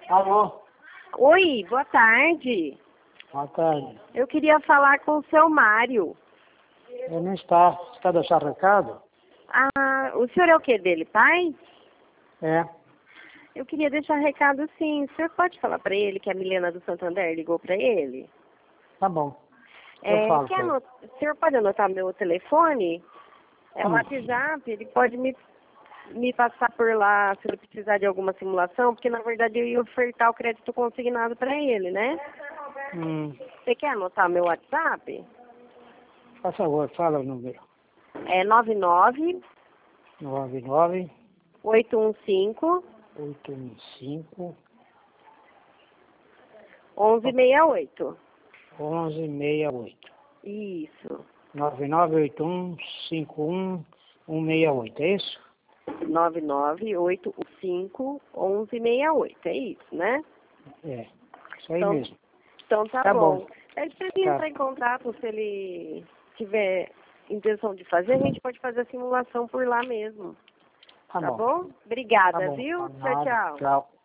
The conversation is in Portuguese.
Alô? Oi, boa tarde. Boa tarde. Eu queria falar com o seu Mário. Ele não está. Você quer deixar recado? Ah, o senhor é o que dele, pai? É. Eu queria deixar recado sim. O senhor pode falar para ele que a Milena do Santander ligou para ele? Tá bom. Eu falo pra ele. O senhor pode anotar meu telefone? É o Tá bom. WhatsApp, ele pode me passar por lá se ele precisar de alguma simulação, porque na verdade eu ia ofertar o crédito consignado para ele, né? Você quer anotar meu WhatsApp? Por favor, fala o número. É 99 99 815 815 1168. 1168. Isso. 998151168, é isso? 99815 1168. É isso, né? É. Isso aí mesmo. Então tá bom. Ele precisa entrar em contato se ele tiver intenção de fazer, a gente pode fazer a simulação por lá mesmo. Tá bom? Obrigada, Tá bom. viu? Nada. Tchau, tchau. Tchau.